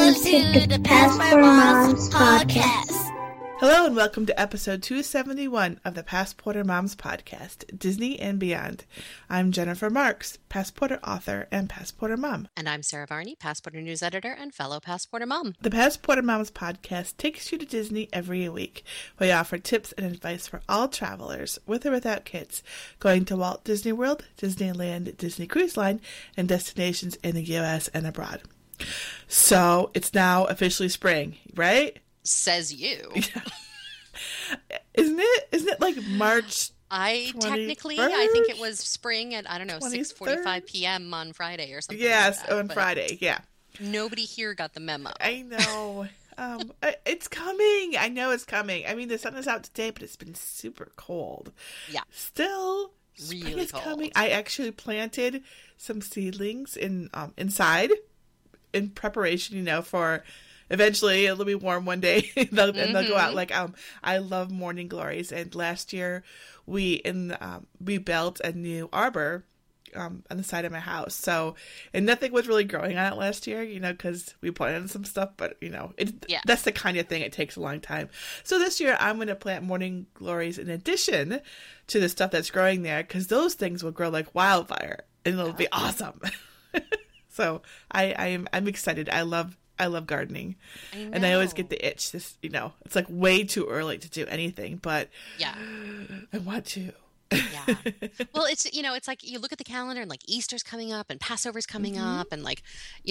listening to the Passport Moms podcast. Hello and welcome to episode 271 of the Passporter Moms podcast, Disney and Beyond. I'm Jennifer Marks, Passporter author and Passporter mom. And I'm Sarah Varney, Passporter news editor and fellow Passporter mom. The Passporter Moms podcast takes you to Disney every week. We offer tips and advice for all travelers, with or without kids, going to Walt Disney World, Disneyland, Disney Cruise Line, and destinations in the U.S. and abroad. So it's now officially spring, right? Says you. Yeah. Isn't it like March? Technically, I think it was spring at, 6:45 p.m. on Friday or something. Yes, like that, on Friday, yeah. Nobody here got the memo. I know. It's coming. I know it's coming. I mean, the sun is out today, but it's been super cold. Yeah. Still, really spring is cold. coming. I actually planted some seedlings inside in preparation, for... Eventually, it'll be warm one day, and they'll go out. Like, I love morning glories, and last year we built a new arbor on the side of my house. So, and nothing was really growing on it last year, because we planted some stuff. But that's the kind of thing it takes a long time. So this year, I'm going to plant morning glories in addition to the stuff that's growing there, because those things will grow like wildfire, and it'll be awesome. So I'm excited. I love gardening, and I always get the itch. It's like way too early to do anything, but yeah, I want to. Yeah. Well, it's like you look at the calendar and like Easter's coming up and Passover's coming up, and like,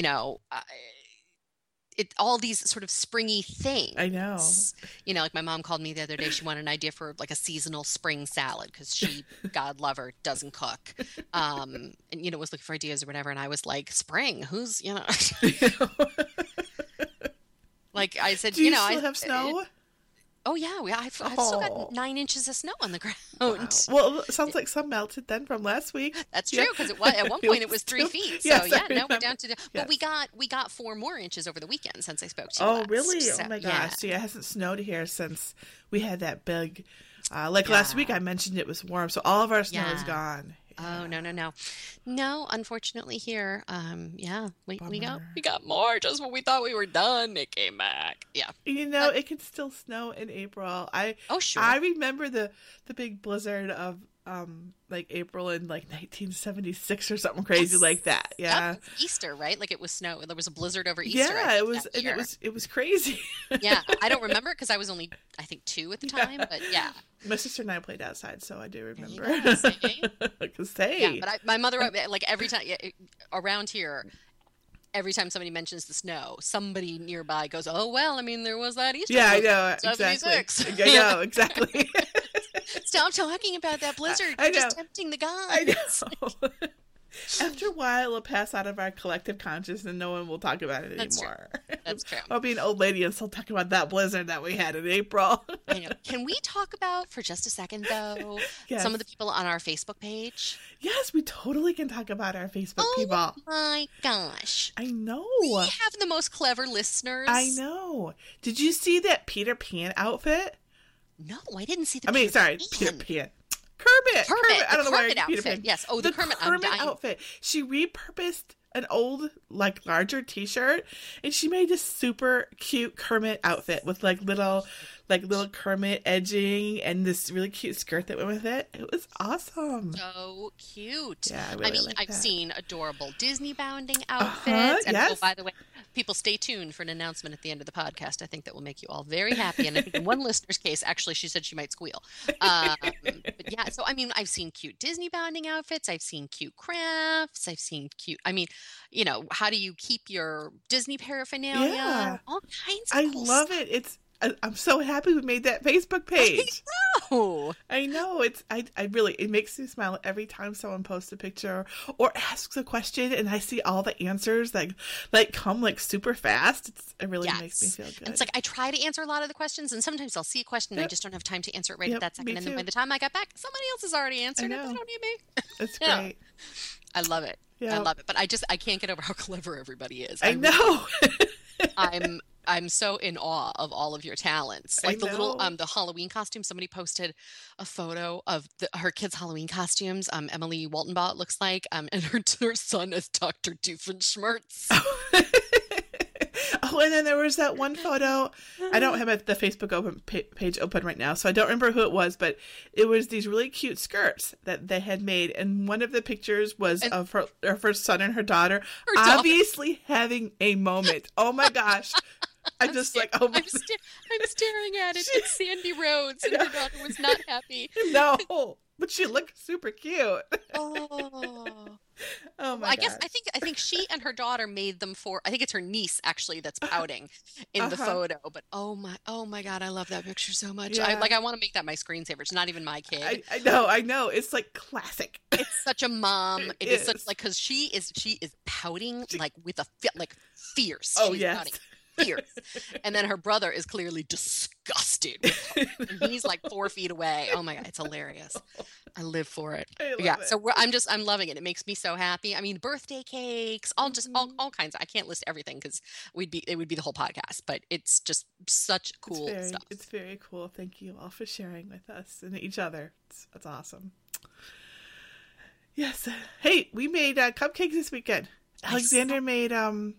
all these sort of springy things. I know. Like my mom called me the other day. She wanted an idea for like a seasonal spring salad because she, God love her, doesn't cook. And was looking for ideas or whatever. And I was like, spring? Who's Like I said, Do you still have snow? Oh yeah, I've still got 9 inches of snow on the ground. Wow. Well, it sounds like some melted then from last week. That's true, because at one point it was 3 feet. So now we're down to. But we got 4 more inches over the weekend since I spoke to you. Oh last. really? So, oh my gosh! Yeah, it hasn't snowed here since we had that big. Last week I mentioned it was warm, so all of our snow is gone. Oh no! Unfortunately, here, we got more. Just when we thought we were done, it came back. Yeah, it can still snow in April. Sure. I remember the big blizzard of like April in like 1976 or something crazy like that. Yeah, that was Easter, right? Like it was snow. There was a blizzard over Easter. Yeah, it was. And it was crazy. Yeah, I don't remember because I was only 2 at the time. But yeah. My sister and I played outside, so I do remember. I can say. Yeah, but my mother, like every time around here, every time somebody mentions the snow, somebody nearby goes, "Oh well, I mean, there was that Easter." Yeah, I know exactly. I know exactly. Stop talking about that blizzard. You're just tempting the gods. I know. After a while, it'll pass out of our collective consciousness and no one will talk about it anymore. That's true. I'll be an old lady and still talking about that blizzard that we had in April. I know. Can we talk about, for just a second, though, some of the people on our Facebook page? Yes, we totally can talk about our Facebook people. Oh my gosh. I know. We have the most clever listeners. I know. Did you see that Peter Pan outfit? No, I didn't see Peter Pan. Kermit. I don't know why Peter Pan. Yes. Oh, the Kermit outfit. She repurposed an old, like, larger T-shirt, and she made this super cute Kermit outfit with little Kermit edging and this really cute skirt that went with it. It was awesome. So cute. Yeah, I really like I've that. seen adorable Disney bounding outfits. And yes. oh, by the way, people stay tuned for an announcement at the end of the podcast. I think that will make you all very happy. And I think in one listener's case, actually, she said she might squeal. But yeah, so I mean, I've seen cute Disney bounding outfits. I've seen cute crafts. I've seen cute. I mean, how do you keep your Disney paraphernalia? Yeah. All kinds of cool love stuff. it. I'm so happy we made that Facebook page. I know. It makes me smile every time someone posts a picture or asks a question and I see all the answers that come super fast. It really makes me feel good. And it's like I try to answer a lot of the questions and sometimes I'll see a question and I just don't have time to answer it at that second. And then by the time I got back, somebody else has already answered it. They don't need me. It's great. I love it. Yeah. I love it. But I can't get over how clever everybody is. I know. I'm so in awe of all of your talents. Like the little the Halloween costume. Somebody posted a photo of her kids' Halloween costumes. Emily Waltenbaugh, it looks like, and her son is Dr. Doofenshmirtz. Oh, and then there was that one photo. I don't have the Facebook page open right now, so I don't remember who it was, but it was these really cute skirts that they had made, and one of the pictures was of her son and her daughter, obviously having a moment. Oh my gosh. I'm just like, oh my. I'm staring at it. It's Sandy Rhodes, and her daughter was not happy. No, but she looked super cute. Oh my! I guess I think she and her daughter made them for. I think it's her niece actually that's pouting in the photo. But oh my God, I love that picture so much. Yeah. I want to make that my screensaver. It's not even my kid. I know. It's like classic. It's such a mom. It is such like because she is pouting like with a like fierce. Oh She's yes. pouting. Fierce. And then her brother is clearly disgusted with her. And he's like 4 feet away. Oh my God, it's hilarious. I live for it. So I'm loving it. It makes me so happy. I mean, birthday cakes, all kinds. I can't list everything because it would be the whole podcast, but it's just such cool stuff. It's very cool. Thank you all for sharing with us and each other. That's awesome. Yes. Hey, we made cupcakes this weekend. Alexander made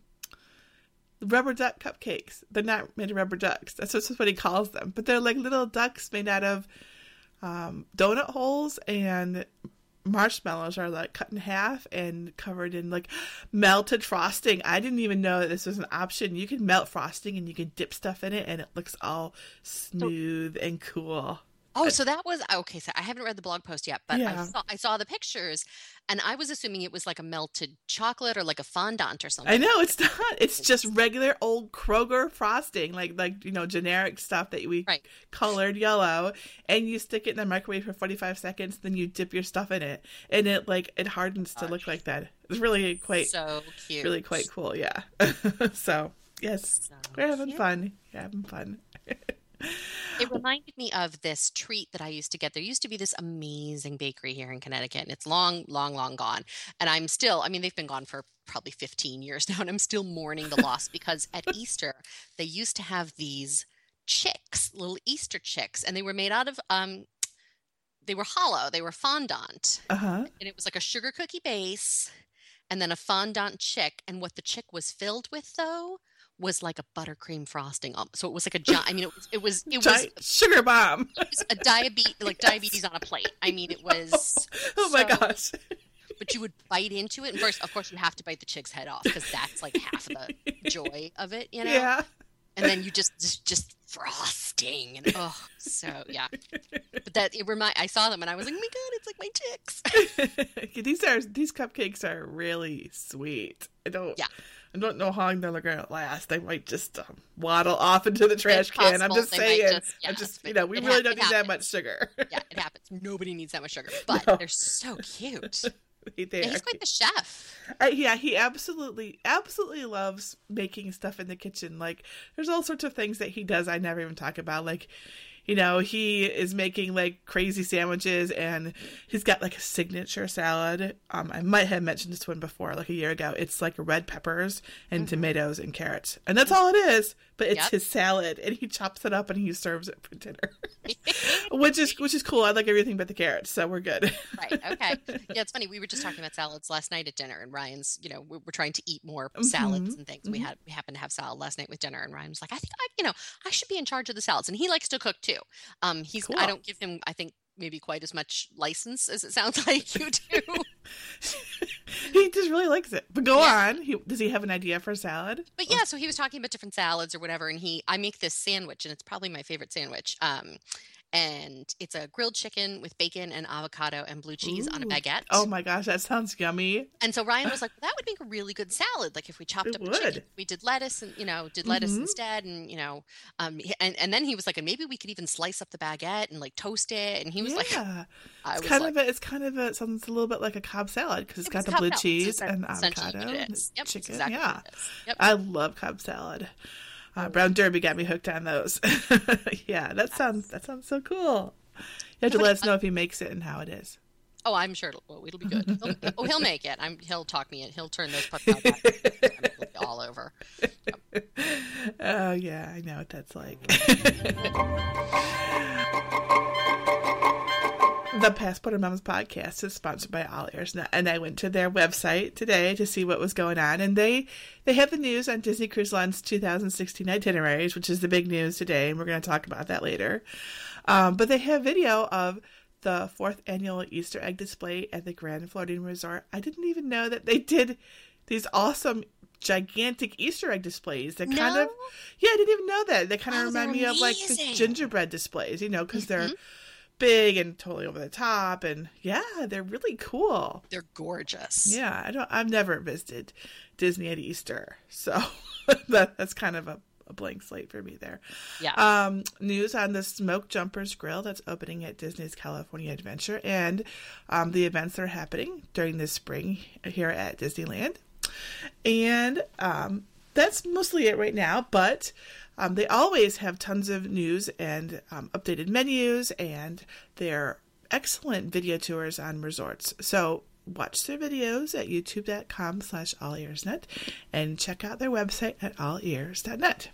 rubber duck cupcakes. They're not made of rubber ducks. That's what he calls them. But they're like little ducks made out of donut holes, and marshmallows are like cut in half and covered in like melted frosting. I didn't even know that this was an option. You can melt frosting and you can dip stuff in it, and it looks all smooth and cool. Oh, so that was okay. So I haven't read the blog post yet, but Yeah. I saw the pictures, and I was assuming it was like a melted chocolate or like a fondant or something. I know it's not. It's just regular old Kroger frosting, like generic stuff that we colored yellow, and you stick it in the microwave for 45 seconds. Then you dip your stuff in it, and it hardens to look like that. It's really quite so cute, really quite cool. Yeah. So yes, we're having fun. You're having fun. It reminded me of this treat that I used to get. There used to be this amazing bakery here in Connecticut, and it's long, long, long gone. And they've been gone for probably 15 years now, and I'm still mourning the loss because at Easter, they used to have these chicks, little Easter chicks, and they were made out of, they were hollow, they were fondant. Uh-huh. And it was like a sugar cookie base and then a fondant chick. And what the chick was filled with, though, was like a buttercream frosting. So it was like a giant. I mean, it was sugar bomb. It was a diabetes on a plate. I mean, it was. Oh my gosh! But you would bite into it, and first, of course, you have to bite the chick's head off because that's like half of the joy of it, you know. Yeah. And then you just frosting, and so yeah. But I saw them and I was like, oh my God, it's like my chicks. These cupcakes are really sweet. I don't know how long they're going to last. They might just waddle off into the trash can. I'm just saying. We really don't need that much sugar. Yeah, it happens. Nobody needs that much sugar, but they're so cute. He's quite the chef. He absolutely loves making stuff in the kitchen. Like, there's all sorts of things that he does I never even talk about. Like, he is making like crazy sandwiches, and he's got like a signature salad. I might have mentioned this one before, like a year ago. It's like red peppers and tomatoes and carrots, and that's all it is. But it's his salad, and he chops it up and he serves it for dinner, which is cool. I like everything but the carrots, so we're good. Right. Okay. Yeah, it's funny. We were just talking about salads last night at dinner, and Ryan's, we're trying to eat more salads and things. Mm-hmm. We happened to have salad last night with dinner, and Ryan was like, I think I should be in charge of the salads, and he likes to cook too. Cool. I don't give him, I think, maybe quite as much license as it sounds like you do. He just really likes it. But go on. Does he have an idea for a salad? But yeah, so he was talking about different salads or whatever, and I make this sandwich, and it's probably my favorite sandwich. And it's a grilled chicken with bacon and avocado and blue cheese on a baguette. Oh my gosh, that sounds yummy. And so Ryan was like, well, that would make a really good salad. Like if we chopped up the chicken, we did lettuce and, lettuce instead. And, and then he was like, and maybe we could even slice up the baguette and like toast it. And he was like, it's kind of it sounds a little bit like a Cobb salad because it's got the blue cheese and avocado and chicken. Exactly Yep. I love Cobb salad. Brown Derby got me hooked on those. Yeah, that sounds so cool. You have to let us know if he makes it and how it is. Oh, I'm sure it'll be good. He'll make it. He'll talk me in. He'll turn those puppy back all over. Yep. Oh yeah, I know what that's like. The Passport of Moms podcast is sponsored by All Ears, and I went to their website today to see what was going on, and they have the news on Disney Cruise Line's 2016 itineraries, which is the big news today, and we're going to talk about that later. But they have video of the 4th annual Easter egg display at the Grand Floridian Resort. I didn't even know that they did these awesome gigantic Easter egg displays that kind of, I didn't even know that. They kind of remind me of like the gingerbread displays, because they're big and totally over the top, and they're really cool. They're gorgeous. I've never visited Disney at Easter, so that's kind of a blank slate for me there. News on the Smoke Jumpers Grill that's opening at Disney's California Adventure, and the events that are happening during this spring here at Disneyland. And that's mostly it right now, but they always have tons of news and updated menus, and they're excellent video tours on resorts. So watch their videos at youtube.com/allearsnet and check out their website at allears.net.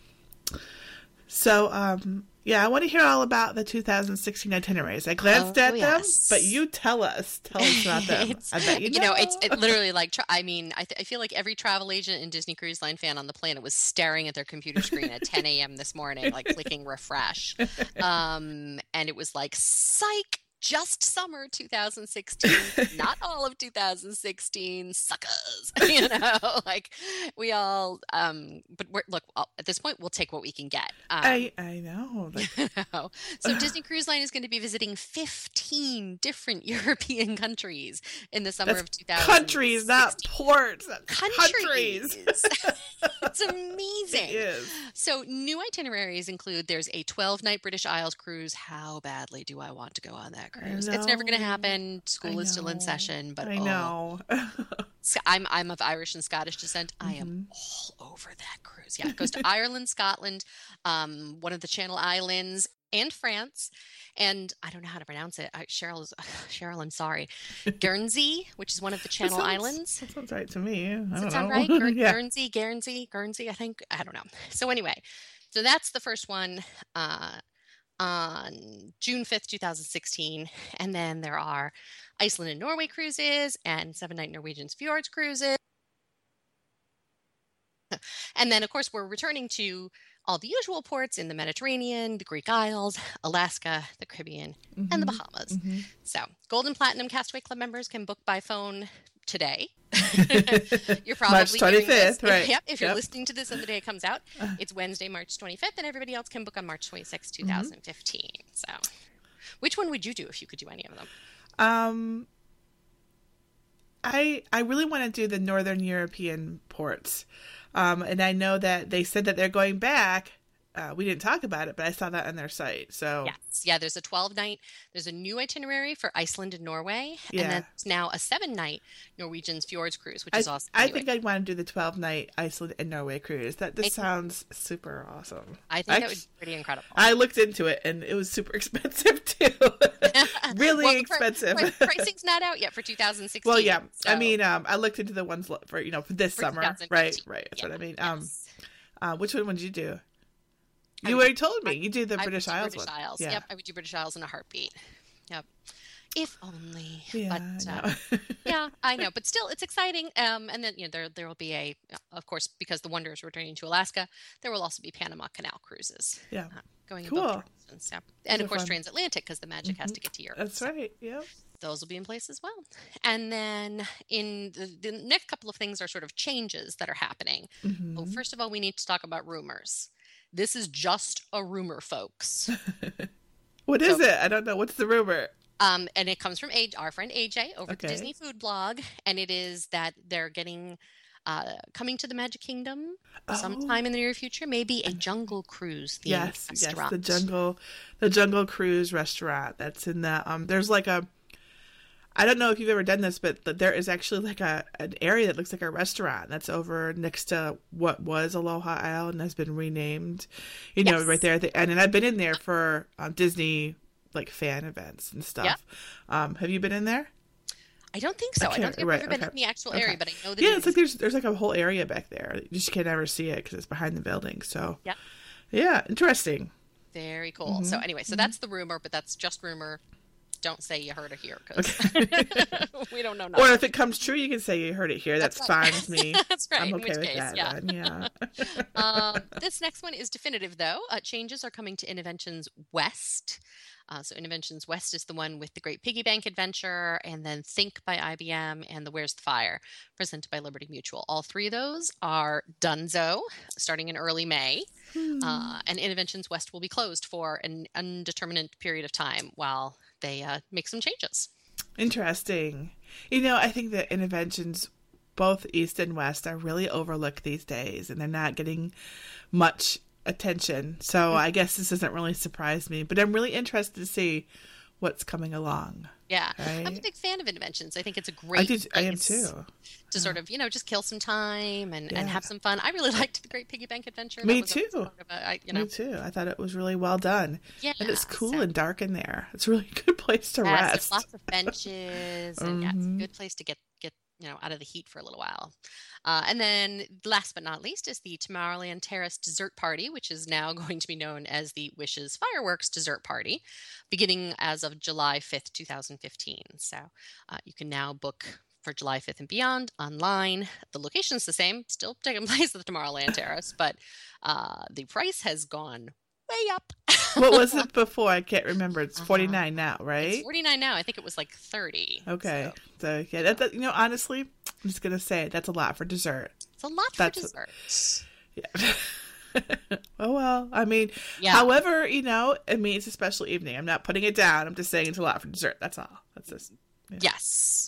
So, I want to hear all about the 2016 itineraries. I glanced at them, but you tell us about them. I bet you know. It's literally like, I feel like every travel agent and Disney Cruise Line fan on the planet was staring at their computer screen at 10 a.m. this morning, like clicking refresh. And it was like, psych! Just summer 2016, not all of 2016, suckers. Like we all. But look, at this point, we'll take what we can get. I know. So Disney Cruise Line is going to be visiting 15 different European countries in the summer of 2016. Countries, not ports. Countries. It's amazing. It is. So new itineraries include, there's a 12-night British Isles cruise. How badly do I want to go on that cruise? It's never going to happen. School is still in session, but I know. I'm of Irish and Scottish descent. I am all over that cruise. Yeah, it goes to Ireland, Scotland, one of the Channel Islands, and France. And I don't know how to pronounce it. Cheryl, I'm sorry. Guernsey, which is one of the Channel Islands. That sounds right to me. Does that sound right? Guernsey, I think. I don't know. So anyway, so that's the first one on June 5th, 2016. And then there are Iceland and Norway cruises and 7-night Norwegian Fjords cruises. And then, of course, we're returning to all the usual ports in the Mediterranean, the Greek Isles, Alaska, the Caribbean, and the Bahamas. So Gold and Platinum Castaway Club members can book by phone today. You're probably March 25th, right? Yep. If you're listening to this on the day it comes out, it's Wednesday, March 25th, and everybody else can book on March 26th, 2015. So which one would you do if you could do any of them? I really want to do the Northern European ports. And I know that they said that they're going back. We didn't talk about it, but I saw that on their site. So yes. Yeah, there's a 12-night. There's a new itinerary for Iceland and Norway. Yeah. And then there's now a 7-night Norwegian Fjords cruise, which is awesome. I think I'd want to do the 12-night Iceland and Norway cruise. This sounds super awesome. I think that would be pretty incredible. I looked into it, and it was super expensive, too. Really expensive. Pricing's not out yet for 2016. Well, yeah. So. I mean, I looked into the ones for this summer. Right. That's what I mean. Yes. Which one would you do? You already told me. You do the British Isles British one. Isles. Yeah. Yep, I would do British Isles in a heartbeat. Yep. If only. Yeah, But yeah, I know. But still, it's exciting. And then there will be of course, because the Wonder is returning to Alaska, there will also be Panama Canal cruises. Yeah. Going cool. in both directions. Yeah. And of course, fun. Transatlantic, because the Magic has to get to Europe. That's right. Yeah. Those will be in place as well. And then in the next couple of things are sort of changes that are happening. Well, first of all, we need to talk about rumors. This is just a rumor, folks. What is it? I don't know. What's the rumor? And it comes from our friend AJ over at the Disney Food Blog. And it is that they're getting coming to the Magic Kingdom sometime in the near future. Maybe a Jungle Cruise themed restaurant. Yes, the Jungle Cruise restaurant. That's in the there's like a, I don't know if you've ever done this, but there is actually like an area that looks like a restaurant that's over next to what was Aloha Isle and has been renamed, right there at the end. And I've been in there for Disney like fan events and stuff. Yeah. Have you been in there? I don't think so. I don't think I've ever been in the actual area, but I know that. Yeah, it's like there's like a whole area back there. You just can't ever see it because it's behind the building. So yeah, interesting. Very cool. So anyway, so that's the rumor, but that's just rumor. don't say you heard it here, because we don't know. Or if it comes true, you can say you heard it here. That's fine with me. That's right. I'm In okay which with case, that. yeah. Then, yeah. This next one is definitive, though. Changes are coming to Innoventions West. So Innoventions West is the one with the Great Piggy Bank Adventure, and then Think by IBM, and the Where's the Fire, presented by Liberty Mutual. All three of those are donezo, starting in early May. And Innoventions West will be closed for an undetermined period of time while they make some changes. Interesting. I think that Innoventions, both East and West, are really overlooked these days, and they're not getting much attention. So I guess this doesn't really surprise me, but I'm really interested to see what's coming along. Yeah. Right? I'm a big fan of Innoventions. I think it's a great I am too. To sort of, just kill some time and have some fun. I really liked the Great Piggy Bank Adventure. Me too. Me too. I thought it was really well done. Yeah. And it's cool and dark in there. It's a really good place to rest. There's lots of benches, and it's a good place to get out of the heat for a little while. And then last but not least is the Tomorrowland Terrace Dessert Party, which is now going to be known as the Wishes Fireworks Dessert Party, beginning as of July 5th, 2015. So you can now book for July 5th and beyond online. The location's the same, still taking place at the Tomorrowland Terrace, but the price has gone way up. What was it before? I can't remember. It's $49 now, right? It's $49 now. I think it was like $30. Okay. So yeah, that, honestly, I'm just gonna say that's a lot for dessert. It's a lot for dessert. Yeah. Oh well. I mean, however, it's a special evening. I'm not putting it down. I'm just saying it's a lot for dessert. That's all. That's just. Yeah. Yes,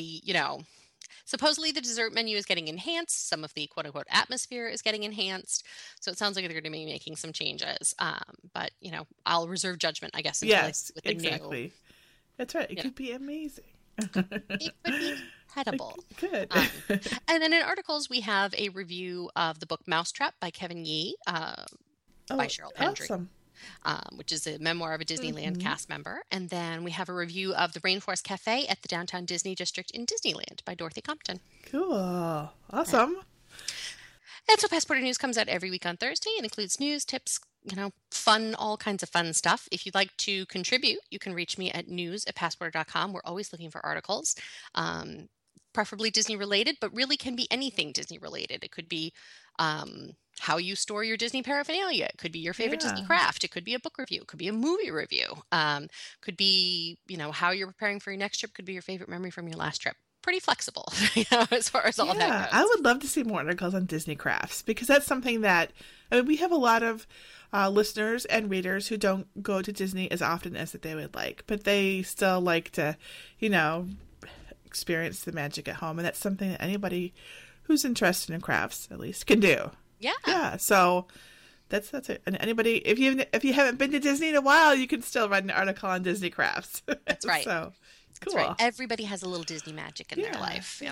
supposedly the dessert menu is getting enhanced. Some of the quote-unquote atmosphere is getting enhanced. So it sounds like they're going to be making some changes. But, I'll reserve judgment, I guess. Yes, with the exactly. New, That's right. It could be amazing. It could be incredible. Good. And then in articles, we have a review of the book Mousetrap by Kevin Yee by Cheryl Pendry. Awesome. Which is a memoir of a Disneyland cast member. And then we have a review of the Rainforest Cafe at the Downtown Disney District in Disneyland by Dorothy Compton. Cool. Awesome. And so Passport News comes out every week on Thursday and includes news, tips, fun, all kinds of fun stuff. If you'd like to contribute, you can reach me at news@passport.com. We're always looking for articles. Preferably Disney related, but really can be anything Disney related. It could be how you store your Disney paraphernalia. It could be your favorite Disney craft. It could be a book review. It could be a movie review. Could be, how you're preparing for your next trip. Could be your favorite memory from your last trip. Pretty flexible, as far as all that goes. I would love to see more articles on Disney crafts, because that's something that, we have a lot of listeners and readers who don't go to Disney as often as that they would like, but they still like to, experience the magic at home. And that's something that anybody who's interested in crafts, at least, can do. Yeah. So that's it. And anybody, if you haven't been to Disney in a while, you can still write an article on Disney crafts. That's right. So cool. That's right. Everybody has a little Disney magic in their life.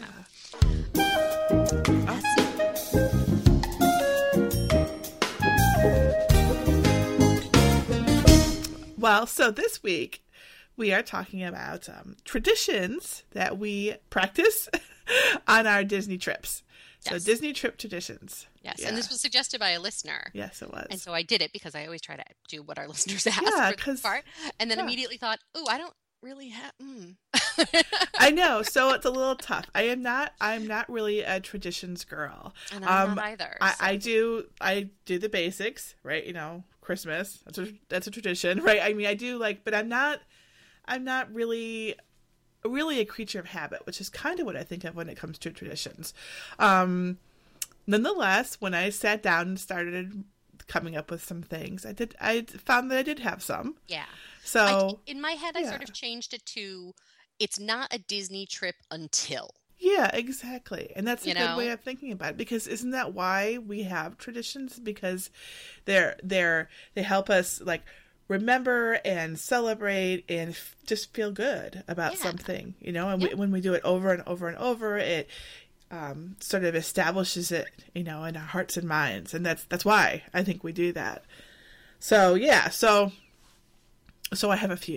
Well, so this week we are talking about traditions that we practice on our Disney trips. So Disney trip traditions. Yes, and this was suggested by a listener. Yes, it was. And so I did it because I always try to do what our listeners ask for this part. And then immediately thought, I don't really have... I know, so it's a little tough. I'm not really a traditions girl. And I'm not either. So. I do the basics, right? Christmas. That's a tradition, right? I mean, I do but I'm not really a creature of habit, which is kind of what I think of when it comes to traditions. Nonetheless, when I sat down and started coming up with some things, I found that I did have some. Yeah. So in my head, I sort of changed it to, it's not a Disney trip until. Yeah, exactly. And that's a good way of thinking about it, because isn't that why we have traditions? Because they help us remember and celebrate and just feel good about something, and when we do it over and over and over, it sort of establishes it, in our hearts and minds. And that's why I think we do that. So, yeah. So I have a few.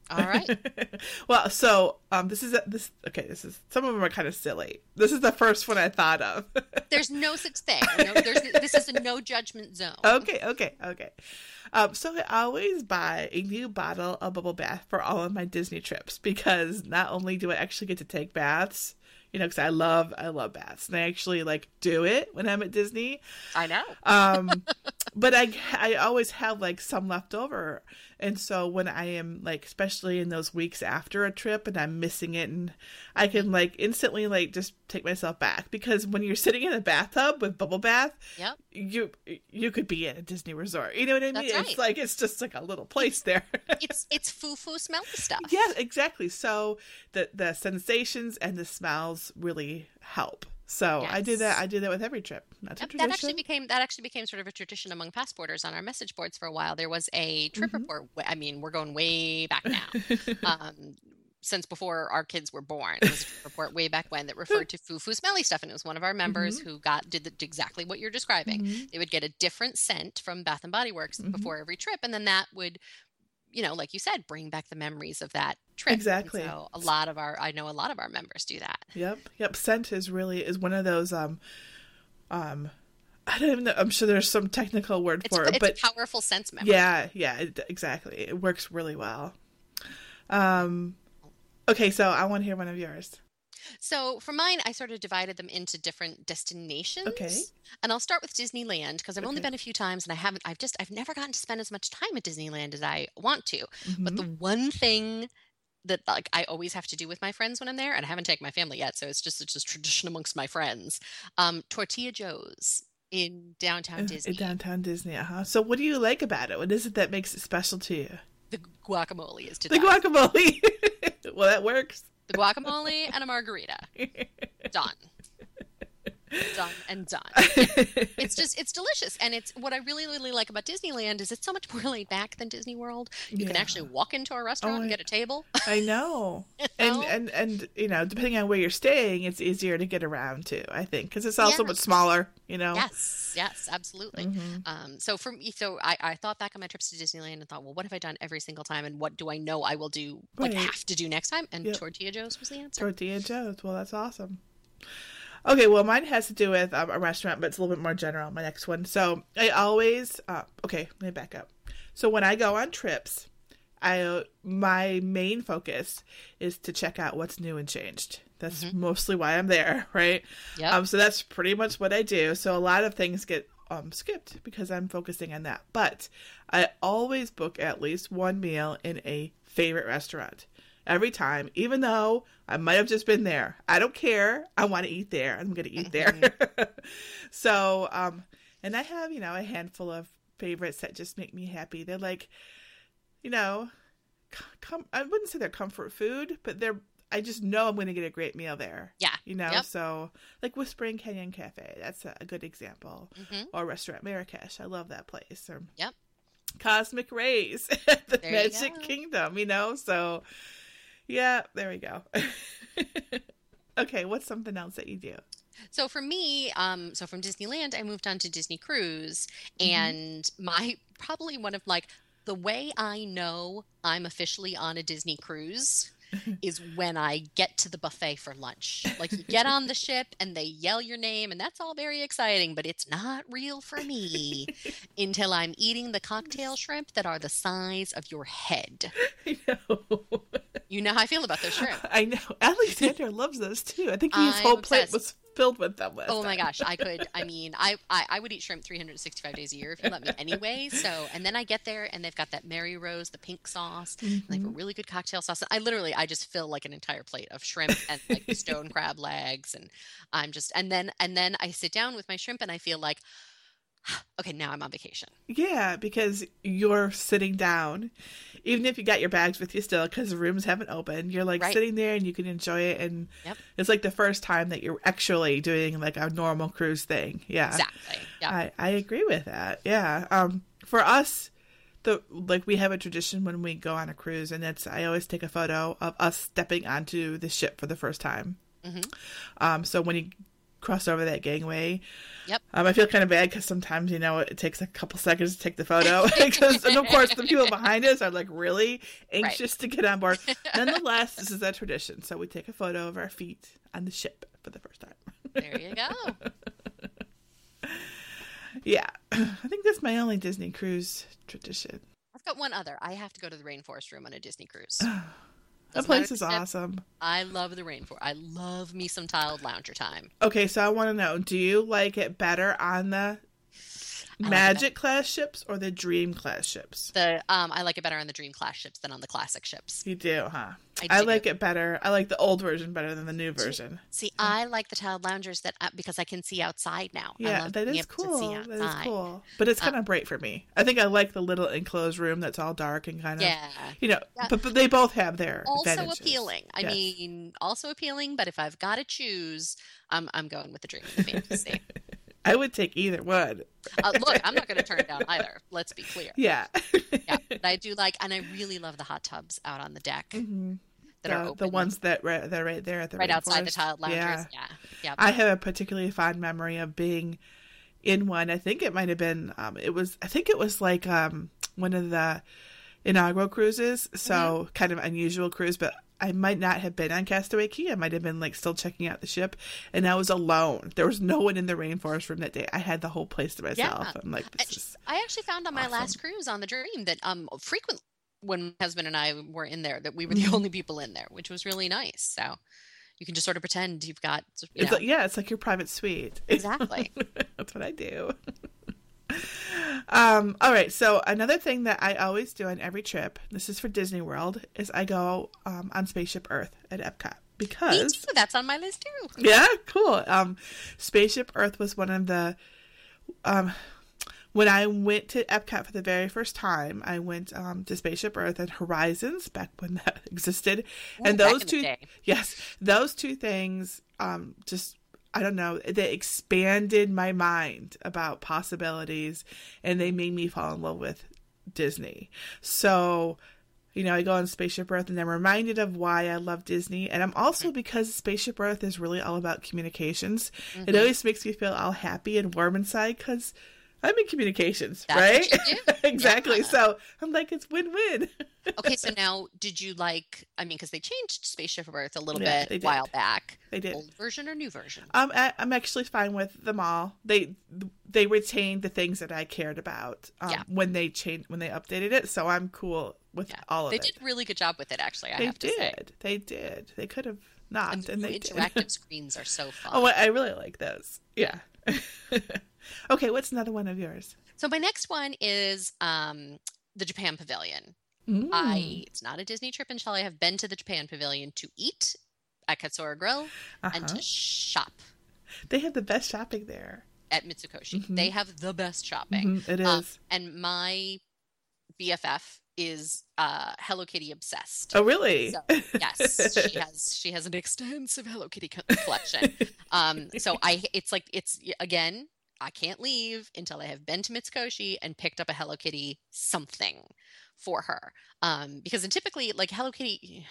All right. Well, so this is some of them are kind of silly. This is the first one I thought of. There's no such thing. This is a no judgment zone. Okay. So I always buy a new bottle of bubble bath for all of my Disney trips, because not only do I actually get to take baths, because I love baths, and I actually like do it when I'm at Disney. I know. But I always have like some left over. And so when I am like, especially in those weeks after a trip and I'm missing it, and I can like instantly like just take myself back, because when you're sitting in a bathtub with bubble bath, yep, you could be at a Disney resort. You know what I mean? That's right. It's like, it's just like a little place there. It's foo-foo smelly stuff. Yeah, exactly. So the sensations and the smells really help. So yes. I do that with every trip. That's a tradition. That actually became sort of a tradition among passporters on our message boards for a while. There was a trip report. I mean, we're going way back now. Since before our kids were born, there was a trip report way back when that referred to foo-foo smelly stuff, and it was one of our members who did exactly what you're describing. They would get a different scent from Bath and Body Works before every trip, and then that would, like you said, bring back the memories of that trip. Exactly. And so I know a lot of our members do that. Yep. Scent is one of those, I don't even know, I'm sure there's some technical word for it, but it's a powerful sense memory. Yeah, exactly. It works really well. Okay, so I want to hear one of yours. So for mine, I sort of divided them into different destinations. Okay. And I'll start with Disneyland, because I've only been a few times, and I've never gotten to spend as much time at Disneyland as I want to. But the one thing that like I always have to do with my friends when I'm there, and I haven't taken my family yet, so it's just tradition amongst my friends. Tortilla Joe's in downtown Disney. In downtown Disney, So what do you like about it? What is it that makes it special to you? The guacamole is guacamole. Well, that works. The guacamole and a margarita. Done. Done and done. It's delicious. And it's what I really, really like about Disneyland is it's so much more laid back than Disney World. You can actually walk into a restaurant and get a table. I know. And depending on where you're staying, it's easier to get around too, I think, because it's also much smaller, Yes, absolutely. So I thought back on my trips to Disneyland and thought, well, what have I done every single time, and what do I know I will do, have to do next time? And Tortilla Joe's was the answer. Tortilla Joe's. Well, that's awesome. Okay, well, mine has to do with a restaurant, but it's a little bit more general, my next one. So I always, let me back up. So when I go on trips, my main focus is to check out what's new and changed. That's mostly why I'm there, right? Yep. So that's pretty much what I do. So a lot of things get skipped because I'm focusing on that. But I always book at least one meal in a favorite restaurant. Every time, even though I might have just been there. I don't care. I want to eat there. I'm going to eat there. So, and I have, a handful of favorites that just make me happy. They're like, I wouldn't say they're comfort food, but I just know I'm going to get a great meal there. Yeah. So like Whispering Canyon Cafe, that's a good example. Or Restaurant Marrakesh. I love that place. Or Cosmic Rays at the Magic Kingdom, so... Yeah, there we go. Okay, what's something else that you do? So for me, from Disneyland, I moved on to Disney Cruise, and probably one of the way I know I'm officially on a Disney cruise is when I get to the buffet for lunch. Like, you get on the ship and they yell your name, and that's all very exciting, but it's not real for me until I'm eating the cocktail shrimp that are the size of your head. I know. You know how I feel about those shrimp. I know. Alexander loves those too. I think his whole plate was filled with them last time. My gosh, I would eat shrimp 365 days a year if you let me anyway. So, and then I get there and they've got that Mary Rose, the pink sauce, and they have a really good cocktail sauce. And I just fill like an entire plate of shrimp and like the stone crab legs, and and then I sit down with my shrimp and I feel like, okay, now I'm on vacation. Yeah, because you're sitting down, even if you got your bags with you still, because the rooms haven't opened. You're sitting there and you can enjoy it, and it's like the first time that you're actually doing like a normal cruise thing. Yeah, exactly. Yeah, I agree with that. Yeah, for us, we have a tradition when we go on a cruise, and I always take a photo of us stepping onto the ship for the first time. So when you cross over that gangway. Yep. I feel kind of bad because sometimes, it takes a couple seconds to take the photo. And of course, the people behind us are like really anxious to get on board. Nonetheless, this is a tradition. So we take a photo of our feet on the ship for the first time. There you go. Yeah. I think that's my only Disney cruise tradition. I've got one other. I have to go to the Rainforest Room on a Disney cruise. That place is awesome. I love the rainforest. I love me some tiled lounger time. Okay, so I want to know, do you like it better on the Magic class ships or the Dream class ships? I like it better on the Dream class ships than on the classic ships. You do, huh? I do. Like it better. I like the old version better than the new version. See, I like the tiled loungers because I can see outside now. Yeah, that is cool. That is cool. But it's kind of bright for me. I think I like the little enclosed room that's all dark and kind of, but they both have their advantages. Appealing. I mean, also appealing, but if I've got to choose, I'm going with the Dream and the Fantasy. I would take either one. Look, I'm not going to turn it down either. Let's be clear. Yeah. Yeah, but I do like, and I really love the hot tubs out on the deck that are open. The ones they're right there at the right outside the tiled loungers. Yeah. I have a particularly fond memory of being in one. I think it might have been. It was like one of the inaugural cruises. So kind of unusual cruise, but I might not have been on Castaway Cay. I might have been like still checking out the ship, and I was alone. There was no one in the rainforest room that day. I had the whole place to myself. Yeah. I'm like, I actually found on my last cruise on the Dream that frequently when my husband and I were in there that we were the only people in there, which was really nice. So you can just sort of pretend you've got. It's like your private suite. Exactly. That's what I do. All right, so another thing that I always do on every trip, this is for Disney World, is I go on Spaceship Earth at Epcot because me too. That's on my list too. Yeah, cool. Spaceship Earth was one of the when I went to Epcot for the very first time, I went to Spaceship Earth and Horizons back when that existed. And those two things just, I don't know, they expanded my mind about possibilities, and they made me fall in love with Disney. So, I go on Spaceship Earth and I'm reminded of why I love Disney. And I'm also, because Spaceship Earth is really all about communications, it always makes me feel all happy and warm inside because I'm in communications, right? Exactly. Yeah. So I'm like, it's win-win. Okay, so now, did you because they changed Spaceship Earth a little bit a while back. They did. Old version or new version? I'm actually fine with them all. They retained the things that I cared about when they updated it. So I'm cool with all of it. They did a really good job with it, actually. They did. They could have not, and they interactive did. Screens are so fun. Oh, I really like those. Yeah. Okay, what's another one of yours? So my next one is the Japan Pavilion. It's not a Disney trip until I have been to the Japan Pavilion to eat at Katsura Grill and to shop. They have the best shopping there. At Mitsukoshi. They have the best shopping. It is. And my BFF is Hello Kitty obsessed. Oh, really? So, yes, she has an extensive Hello Kitty collection. So it's again, I can't leave until I have been to Mitsukoshi and picked up a Hello Kitty something for her. Because typically, like Hello Kitty,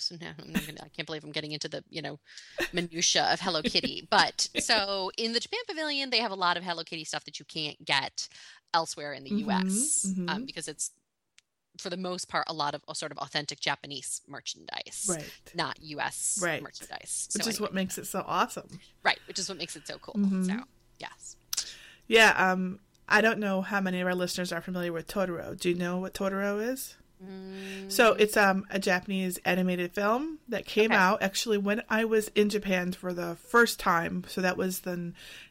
I can't believe I'm getting into the minutia of Hello Kitty. But so in the Japan Pavilion, they have a lot of Hello Kitty stuff that you can't get elsewhere in the U.S. Because it's, for the most part, a lot of sort of authentic Japanese merchandise, right? Not U.S. merchandise, which is what makes it so awesome, right? Which is what makes it so cool. So yes, yeah. I don't know how many of our listeners are familiar with Totoro. Do you know what Totoro is? So it's a Japanese animated film that came out actually when I was in Japan for the first time. So that was the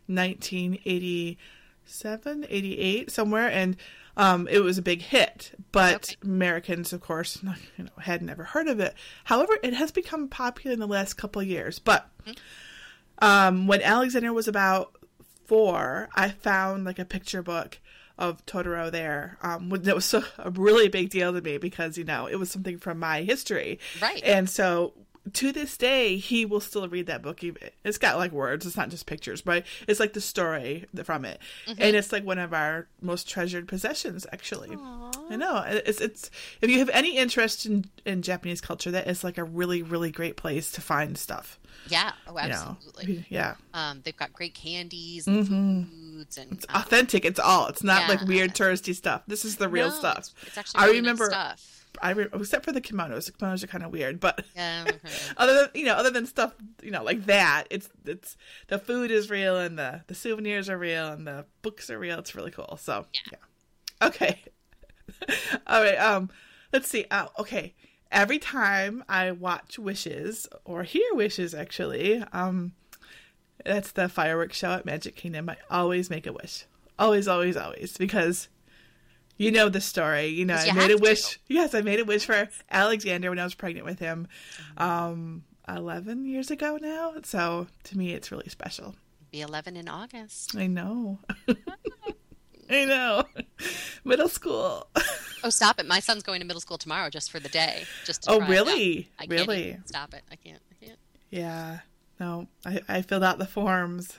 1987, 88 somewhere, and it was a big hit, but Americans, of course, had never heard of it. However, it has become popular in the last couple of years. But when Alexander was about 4, I found a picture book of Totoro there. That was a really big deal to me because, it was something from my history. Right. And so to this day, he will still read that book. It's got like words. It's not just pictures, but it's like the story from it. And it's like one of our most treasured possessions, actually. Aww. I know. It's if you have any interest in Japanese culture, that is like a really, really great place to find stuff. Yeah. Oh, absolutely. Yeah. They've got great candies and foods, and It's authentic. It's not like weird touristy stuff. This is the real stuff. It's actually really I remember. nice stuff. Except for the kimonos. The kimonos are kind of weird, but Yeah. other than stuff like that, it's the food is real and the souvenirs are real and the books are real. It's really cool. So yeah. Okay. All right. Let's see. Okay. Every time I watch Wishes or hear Wishes, actually, that's the fireworks show at Magic Kingdom. I always make a wish. Always, always, always, because. You know the story. I made a wish. Yes, I made a wish for Alexander when I was pregnant with him 11 years ago now. So to me, it's really special. Be 11 in August. I know. I know. Middle school. Oh, stop it. My son's going to middle school tomorrow just for the day. Just to try really? It out. Really? Can't stop it. I can't. Yeah. No, I filled out the forms.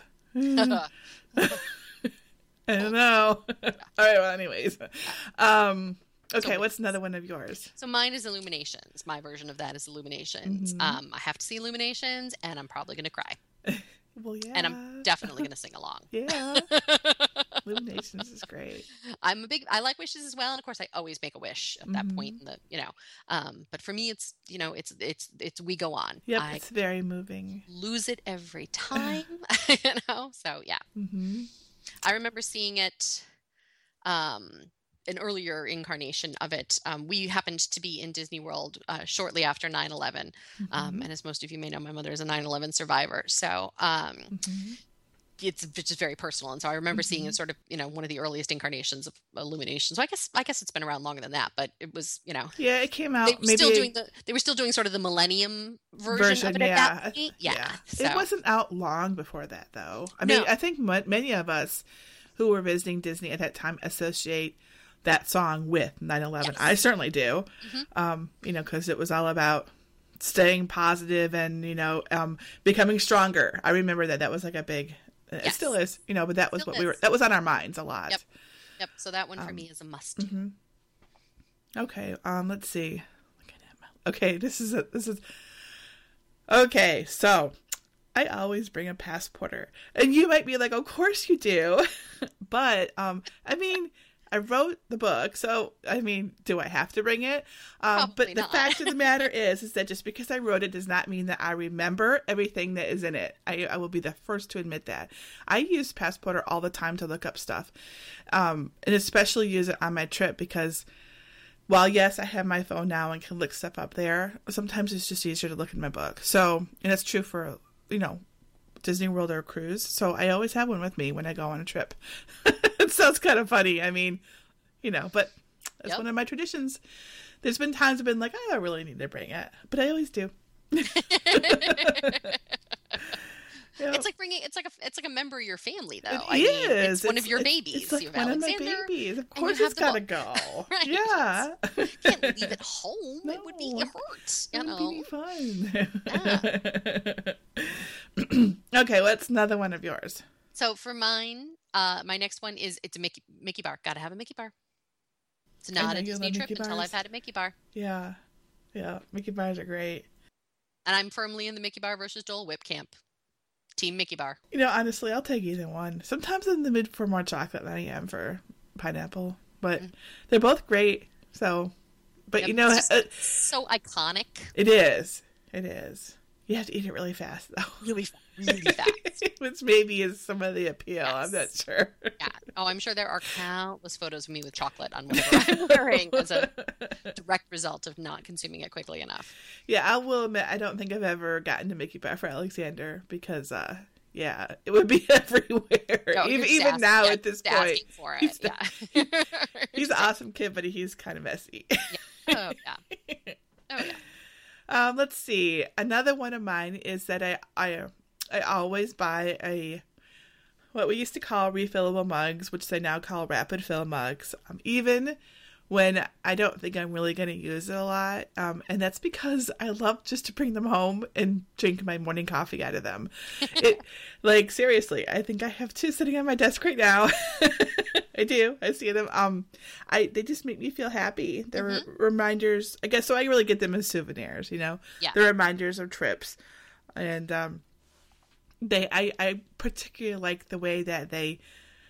I don't know. All right. Well, anyways. Okay. What's another one of yours? So mine is Illuminations. My version of that is Illuminations. I have to see Illuminations, and I'm probably going to cry. Well, yeah. And I'm definitely going to sing along. Yeah. Illuminations is great. I like wishes as well, and of course I always make a wish at that point in the, but for me it's it's We Go On. Yep, it's very moving. Lose it every time, so yeah. I remember seeing it, an earlier incarnation of it. We happened to be in Disney World shortly after 9/11. And as most of you may know, my mother is a 9/11 survivor. So it's just very personal. And so I remember seeing it sort of, one of the earliest incarnations of Illumination. So I guess it's been around longer than that, but it was, Yeah, it came out. They were still doing sort of the Millennium version of it at that point. Yeah. So. It wasn't out long before that, though. I mean, I think many of us who were visiting Disney at that time associate that song with 9/11. Yes. I certainly do. Because it was all about staying positive and, becoming stronger. I remember that was like a big, it still is, but that was that was on our minds a lot. Yep. So that one for me is a must. Okay. Let's see. Okay. This is okay. So I always bring a passporter, and you might be like, of course you do. But, I wrote the book, so, do I have to bring it? But the fact of the matter is that just because I wrote it does not mean that I remember everything that is in it. I will be the first to admit that. I use Passporter all the time to look up stuff, and especially use it on my trip because while, yes, I have my phone now and can look stuff up there, sometimes it's just easier to look in my book. So, and it's true for, Disney World or a cruise. So I always have one with me when I go on a trip. It sounds kind of funny. But that's one of my traditions. There's been times I've been like, I don't really need to bring it, but I always do. It's like a member of your family, though. It's one of your babies. It's like you have one Alexander, of my babies. Of course, it's gotta go. Right. Yeah, can't leave it home. No, it would be hurt. It would be fun. Okay, what's another one of yours? So for mine, my next one is it's a Mickey bar. Gotta have a Mickey bar. It's not a Disney trip until I've had a Mickey bar. Yeah, Mickey bars are great. And I'm firmly in the Mickey bar versus Dole Whip camp. Team Mickey bar. Honestly, I'll take either one. Sometimes I'm in the mood for more chocolate than I am for pineapple, but they're both great. So, but it's so iconic. It is. You have to eat it really fast, though. Really fast. Which maybe is some of the appeal. Yes. I'm not sure. Yeah. Oh, I'm sure there are countless photos of me with chocolate on whatever I'm wearing as a direct result of not consuming it quickly enough. Yeah, I will admit, I don't think I've ever gotten to Mickey bar for Alexander because, it would be everywhere. No, even now at this point. For it. He's an awesome kid, but he's kind of messy. Yeah. Oh, yeah. Let's see. Another one of mine is that I always buy what we used to call refillable mugs, which they now call rapid fill mugs. Even when I don't think I'm really going to use it a lot. And that's because I love just to bring them home and drink my morning coffee out of them. Like, seriously, I think I have 2 sitting on my desk right now. I do. I see them. They just make me feel happy. They're reminders, I guess. So I really get them as souvenirs, you know. Yeah. They're reminders of trips, and I particularly like the way that they,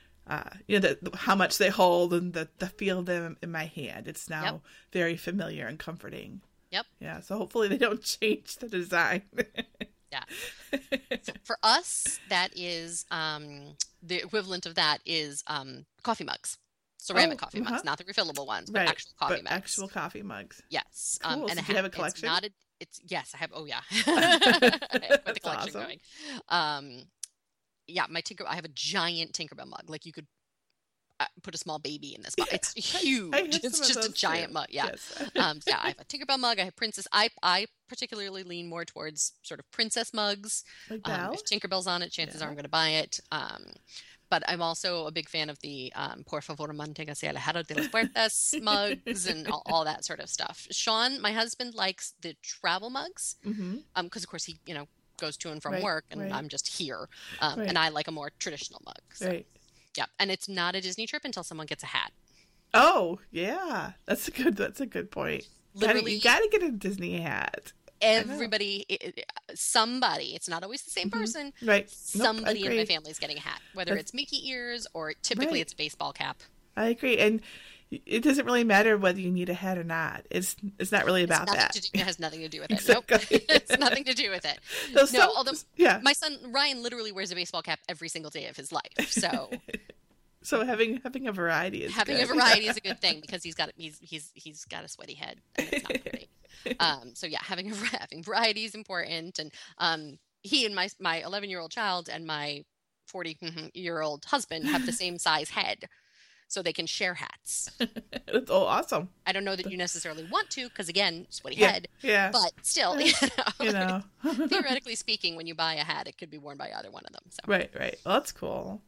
how much they hold and the feel of them in my hand. It's now very familiar and comforting. Yep. Yeah. So hopefully they don't change the design. Yeah. For us, that is the equivalent of that is coffee mugs, ceramic coffee mugs, not the refillable ones, but actual coffee mugs. Actual coffee mugs. Yes. Cool. So do you have a collection? Yes, I have. Oh yeah, I have quite the collection awesome. going. Yeah, I have a giant Tinkerbell mug. Like you could put a small baby in this mug. It's huge. It's just a giant mug. Yeah. Yes. Yeah, I have a Tinkerbell mug. I have princess. I particularly lean more towards sort of princess mugs. Like Belle? If Tinkerbell's on it, chances are I'm going to buy it. But I'm also a big fan of the Por favor manténgase alejado de las puertas mugs and all that sort of stuff. Sean, my husband, likes the travel mugs because of course he goes to and from work, and I'm just here. And I like a more traditional mug. So. Right. Yeah, and it's not a Disney trip until someone gets a hat. Oh yeah, that's a good point. Literally, you gotta get a Disney hat. Everybody, somebody. It's not always the same person. Right. Somebody in my family is getting a hat, whether it's Mickey ears or typically it's a baseball cap. I agree, and it doesn't really matter whether you need a hat or not. It's not really about that. It has nothing to do with it. Exactly. Nope. It's nothing to do with it. Although my son Ryan literally wears a baseball cap every single day of his life. So So having a variety is having good. a variety is a good thing because he's got a sweaty head and it's not pretty. So yeah, having variety is important, and he and my 11-year-old child and my 40-year-old husband have the same size head, so they can share hats. That's awesome. I don't know that you necessarily want to, because again, sweaty head. Yeah. But still, theoretically speaking, when you buy a hat, it could be worn by either one of them. So. Right. Well, that's cool.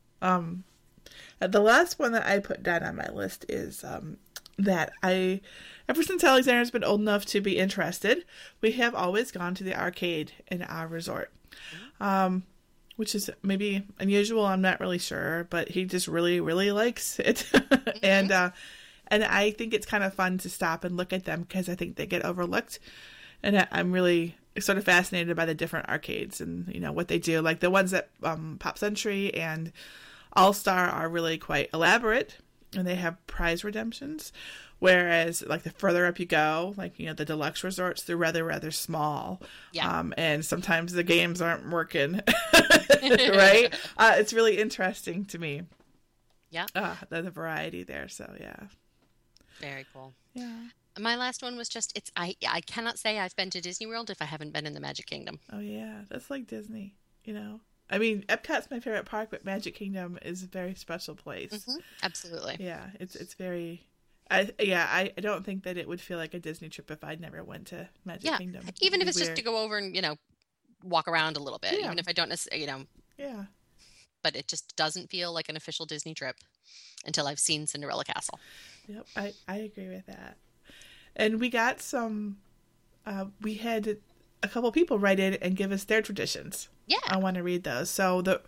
The last one that I put down on my list is that ever since Alexander's been old enough to be interested, we have always gone to the arcade in our resort. Which is maybe unusual. I'm not really sure, but he just really, really likes it. And I think it's kind of fun to stop and look at them because I think they get overlooked. And I'm really sort of fascinated by the different arcades and, what they do. Like the ones at Pop Century and All-Star are really quite elaborate and they have prize redemptions. Whereas, like, the further up you go, like, the deluxe resorts, they're rather, rather small. Yeah. And sometimes the games aren't working. Right? It's really interesting to me. Yeah. The variety there. So, yeah. Very cool. Yeah. My last one was just, I cannot say I've been to Disney World if I haven't been in the Magic Kingdom. Oh, yeah. That's like Disney, I mean, Epcot's my favorite park, but Magic Kingdom is a very special place. Mm-hmm. Absolutely. Yeah. It's very... I don't think that it would feel like a Disney trip if I'd never went to Magic Kingdom. Even if it's just to go over and, walk around a little bit, even if I don't necessarily, Yeah. But it just doesn't feel like an official Disney trip until I've seen Cinderella Castle. Yep, I agree with that. And we got we had a couple people write in and give us their traditions. Yeah. I want to read those. So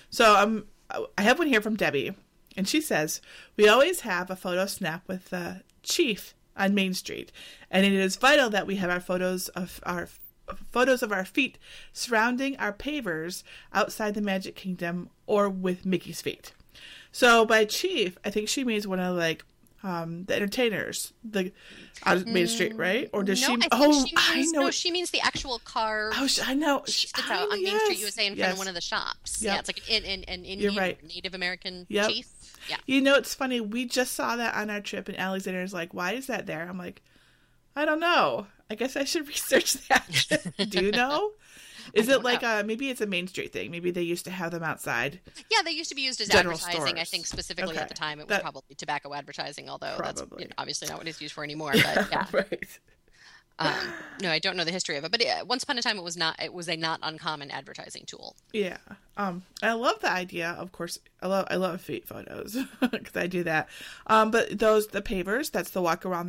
I have one here from Debbie. And she says, we always have a photo snap with the chief on Main Street. And it is vital that we have our photos of our feet surrounding our pavers outside the Magic Kingdom or with Mickey's feet. So by chief, I think she means one of the entertainers on Main Street, right? Or does she? She means the actual car. Oh, I know. She sits out on Main Street USA in front of one of the shops. Yep. Yeah, it's like an Indian, You're right. Native American Yep. chief. Yeah. It's funny. We just saw that on our trip, and Alexander's like, "Why is that there?" I'm like, "I don't know. I guess I should research that." Do you know? Is it like maybe it's a Main Street thing? Maybe they used to have them outside. Yeah, they used to be used as General advertising. stores. I think specifically at the time it was probably tobacco advertising, although Probably. that's obviously not what it's used for anymore. But yeah, Right. No, I don't know the history of it, but once upon a time, it was not. It was a not uncommon advertising tool. Yeah. I love the idea. Of course, I love feet photos because I do that. But the pavers, that's the walk around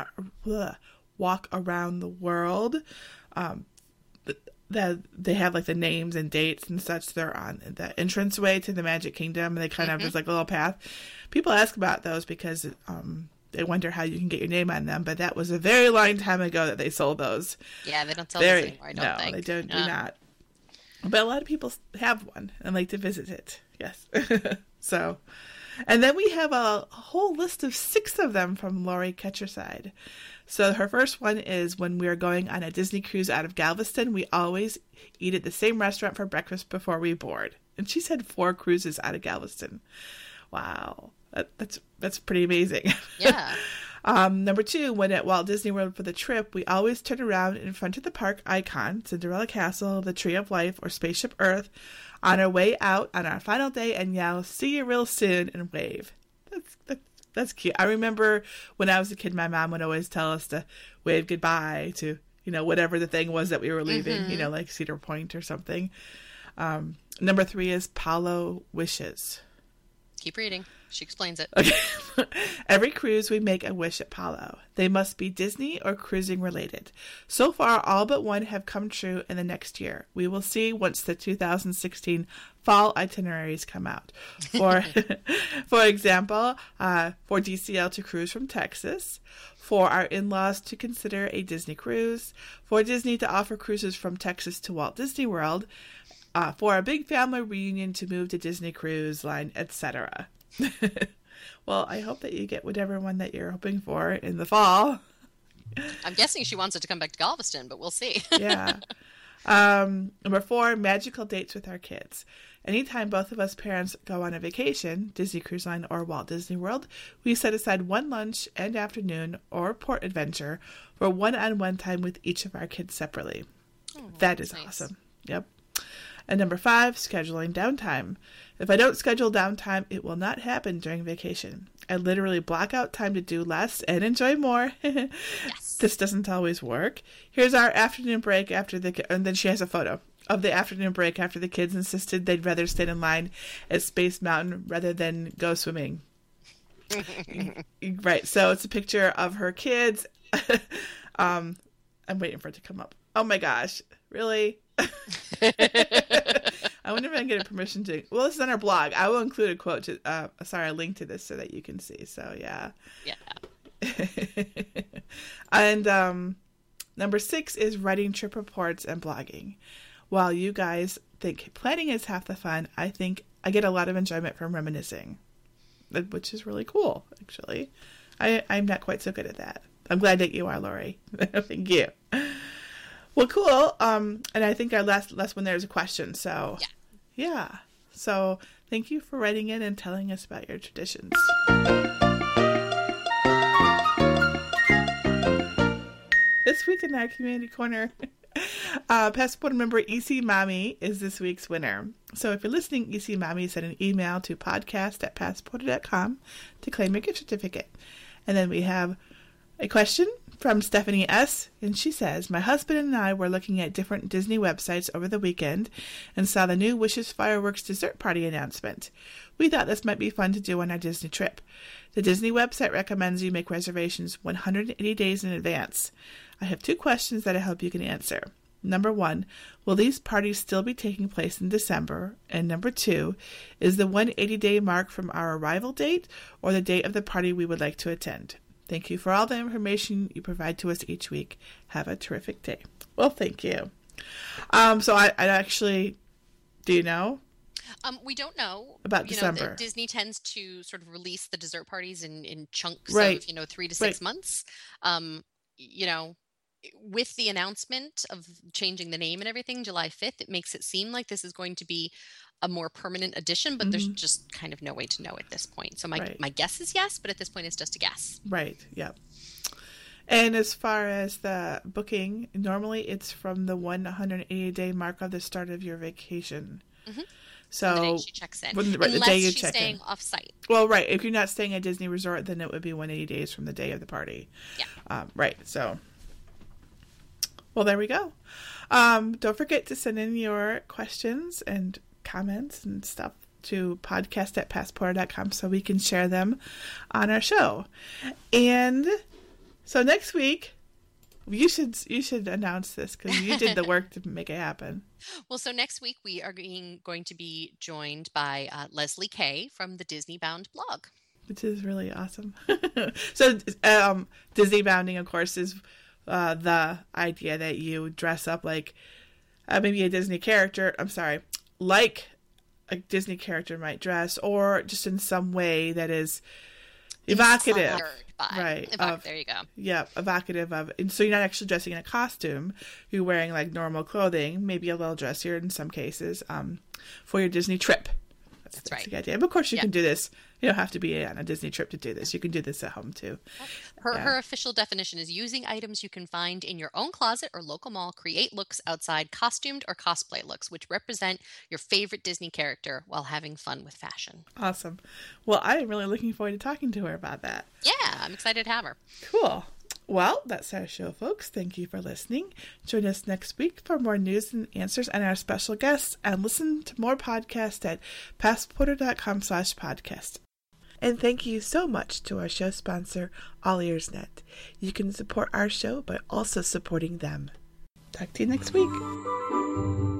the world. That they have like the names and dates and such. They're on the entranceway to the Magic Kingdom, and they kind of there's like a little path. People ask about those because they wonder how you can get your name on them, but that was a very long time ago that they sold those. Yeah, they don't sell those anymore, I don't think. No, they do not. But a lot of people have one and like to visit it. Yes. So, and then we have a whole list of 6 of them from Lori Ketcherside. So her first one is, when we are going on a Disney cruise out of Galveston, we always eat at the same restaurant for breakfast before we board. And she said 4 cruises out of Galveston. Wow. That's pretty amazing. Yeah. Number 2, when at Walt Disney World for the trip, we always turn around in front of the park icon, Cinderella Castle, the Tree of Life, or Spaceship Earth, on our way out on our final day and yell, "See you real soon," and wave. That's cute. I remember when I was a kid, my mom would always tell us to wave goodbye to, whatever the thing was that we were leaving, like Cedar Point or something. Number 3 is Paulo wishes. Keep reading. She explains it. Okay. Every cruise we make a wish at Paulo. They must be Disney or cruising related. So far, all but one have come true in the next year. We will see once the 2016 fall itineraries come out. For example, for DCL to cruise from Texas, for our in-laws to consider a Disney cruise, for Disney to offer cruises from Texas to Walt Disney World, for a big family reunion to move to Disney Cruise Line, etc. Well, I hope that you get whatever one that you're hoping for in the fall. I'm guessing she wants it to come back to Galveston, but we'll see. Yeah. Number 4, magical dates with our kids. Anytime both of us parents go on a vacation, Disney Cruise Line or Walt Disney World, we set aside one lunch and afternoon or port adventure for one-on-one time with each of our kids separately. Oh, that is nice. Awesome. Yep. And number 5, scheduling downtime. If I don't schedule downtime, it will not happen during vacation. I literally block out time to do less and enjoy more. Yes. This doesn't always work. Here's our afternoon break and then she has a photo of the afternoon break after the kids insisted they'd rather stand in line at Space Mountain rather than go swimming. Right. So it's a picture of her kids. I'm waiting for it to come up. Oh my gosh. Really? I wonder if I can get a permission to. Well, this is on our blog. I will include a quote a link to this so that you can see. So yeah. And number 6 is writing trip reports and blogging. While you guys think planning is half the fun, I think I get a lot of enjoyment from reminiscing, which is really cool. Actually, I'm not quite so good at that. I'm glad that you are, Lori. Thank you. Well, cool. And I think our last one there is a question. So, yeah. So, thank you for writing in and telling us about your traditions. This week in our community corner, Passport member EC Mommy is this week's winner. So if you're listening, EC Mommy, send an email to podcast@passporter.com to claim your gift certificate. And then we have a question from Stephanie S. And she says, my husband and I were looking at different Disney websites over the weekend and saw the new Wishes Fireworks dessert party announcement. We thought this might be fun to do on our Disney trip. The Disney website recommends you make reservations 180 days in advance. I have 2 questions that I hope you can answer. Number 1, will these parties still be taking place in December? And number 2, is the 180-day mark from our arrival date or the date of the party we would like to attend? Thank you for all the information you provide to us each week. Have a terrific day. Well, thank you. So I actually, do you know? We don't know about December. Disney tends to sort of release the dessert parties in chunks right. of 3 to 6 months. With the announcement of changing the name and everything, July 5th, it makes it seem like this is going to be a more permanent addition, but there's just kind of no way to know at this point. So my guess is yes, but at this point it's just a guess. Right. Yep. And as far as the booking, normally it's from the 180-day mark of the start of your vacation. Mm-hmm. So the day she checks in. Unless the day you she's staying off-site. Well, right. If you're not staying at Disney Resort, then it would be 180 days from the day of the party. Yeah. Right. So, Well, there we go. Don't forget to send in your questions and comments and stuff to podcast@passporter.com so we can share them on our show. And so next week, you should announce this because you did the work to make it happen. Well, so next week we are going to be joined by Leslie Kay from the Disney Bound blog. Which is really awesome. So Disney Bounding, of course, is the idea that you dress up like maybe a Disney character. I'm sorry, like a Disney character might dress, or just in some way that is evocative. Right. There you go. Yeah, evocative of. And so you're not actually dressing in a costume. You're wearing like normal clothing, maybe a little dressier in some cases, for your Disney trip. That's right. The idea. But of course, you can do this. You don't have to be on a Disney trip to do this. You can do this at home too. Her official definition is using items you can find in your own closet or local mall. Create looks outside, costumed or cosplay looks, which represent your favorite Disney character while having fun with fashion. Awesome. Well, I'm really looking forward to talking to her about that. Yeah, I'm excited to have her. Cool. Well, that's our show, folks. Thank you for listening. Join us next week for more news and answers and our special guests, and listen to more podcasts at passporter.com/podcast. And thank you so much to our show sponsor, AllEarsNet. You can support our show by also supporting them. Talk to you next week.